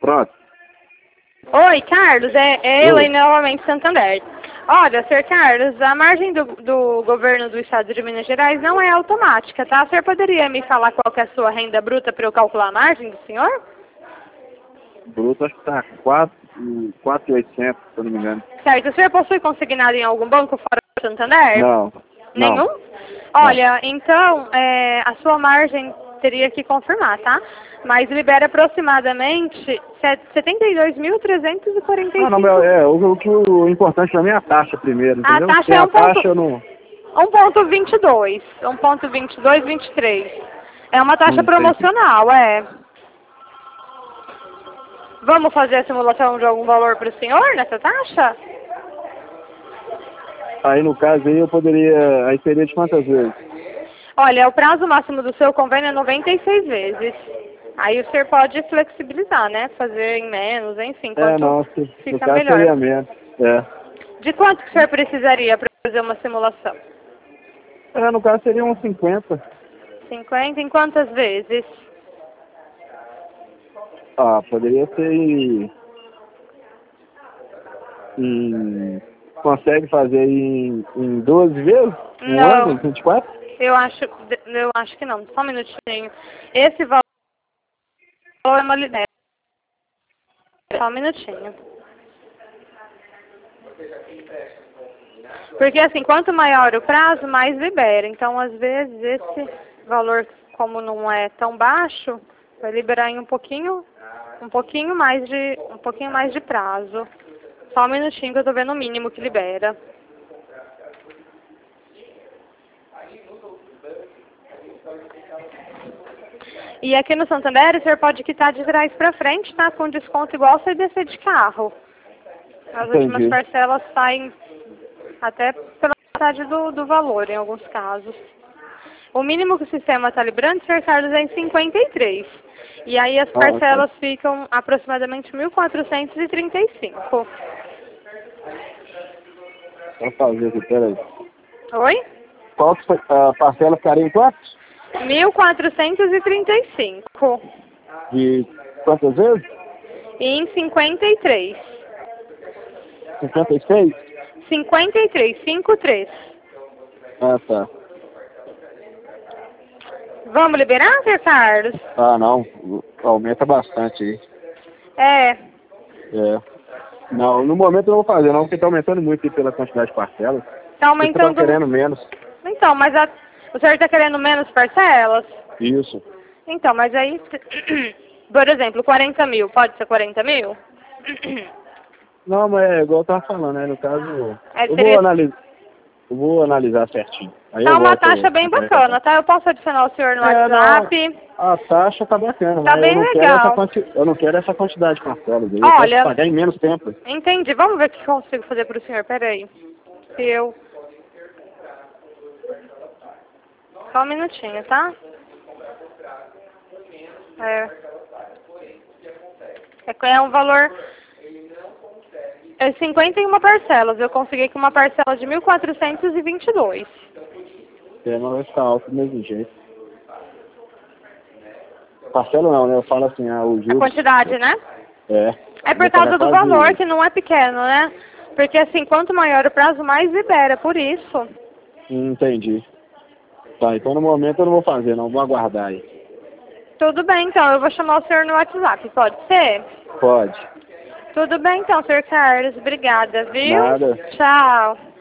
Pronto. Oi, Carlos, é Elaine novamente Santander. Olha, Sr. Carlos, a margem do governo do estado de Minas Gerais não é automática, tá? O senhor poderia me falar qual que é a sua renda bruta para eu calcular a margem do senhor? Bruto acho que tá 4.800, se eu não me engano. Certo, o senhor possui consignado em algum banco fora do Santander? Não. Nenhum? Não. Olha, então, a sua margem teria que confirmar, tá? Mas libera aproximadamente 72.345. Ah, não, o importante pra mim é a taxa primeiro, A entendeu? taxa Sem é a taxa eu não... 1,22. 1,22, 23. É uma taxa Entendi. promocional, é. Vamos fazer a simulação de algum valor para o senhor nessa taxa? Aí no caso aí eu poderia... Aí seria de quantas vezes? Olha, o prazo máximo do seu convênio é 96 vezes. Aí o senhor pode flexibilizar, né? Fazer em menos, enfim, quanto No fica caso melhor. seria menos. De quanto que o senhor precisaria para fazer uma simulação? No caso seria uns 50. 50 em quantas vezes? Ah, poderia ser consegue fazer em 12 vezes? Um Não, ano, 24? eu acho que não. Só um minutinho. Esse valor é uma libera. Só um minutinho. Porque assim, quanto maior o prazo, mais libera. Então, às vezes, esse valor, como não é tão baixo, vai liberar em um pouquinho mais de prazo. Só um minutinho que eu tô vendo o mínimo que libera. E aqui no Santander, o senhor pode quitar de trás para frente, tá? Com desconto igual você descer de carro. As últimas Entendi. parcelas saem até pela metade do valor, em alguns casos. O mínimo que o sistema está liberando, Sr. Carlos, é em 53. E aí as parcelas ficam aproximadamente 1.435. Vou fazer aqui, peraí. Oi? Qual que foi, a parcela ficaria em quantos? 1.435. De quantas vezes? E em 53. 56? 53, 53. Ah, tá. Vamos liberar, Sr. Carlos? Ah, não. Aumenta bastante aí. É. Não, no momento eu não vou fazer não, porque tá aumentando muito aí pela quantidade de parcelas. Está Você tá aumentando. querendo menos. Então, mas o senhor está querendo menos parcelas? Isso. Então, mas aí, por exemplo, 40 mil, pode ser 40 mil? Não, mas é igual eu tava falando, né? No caso, Seria... eu vou analisar certinho. Aí Tá eu uma volto. taxa bem bacana, tá? Eu posso adicionar o senhor no WhatsApp. Não, a taxa tá bacana, Tá mas bem legal. eu não quero essa quantidade de parcelas. Eu Olha, quero pagar em menos tempo. Entendi. Vamos ver o que eu consigo fazer pro senhor. Peraí. Só um minutinho, tá? É um valor... É 51 parcelas. Eu consegui com uma parcela de 1.422. Mas vai ficar alto do mesmo jeito. Parcela não, né? Eu falo assim, o juros. A quantidade, né? É por Vou causa do pagar quase... valor, que não é pequeno, né? Porque assim, quanto maior o prazo, mais libera, por isso. Entendi. Tá, então no momento eu não vou fazer, não. Vou aguardar aí. Tudo bem, então. Eu vou chamar o senhor no WhatsApp, pode ser? Pode. Tudo bem, então, senhor Carlos. Obrigada, viu? Nada. Tchau.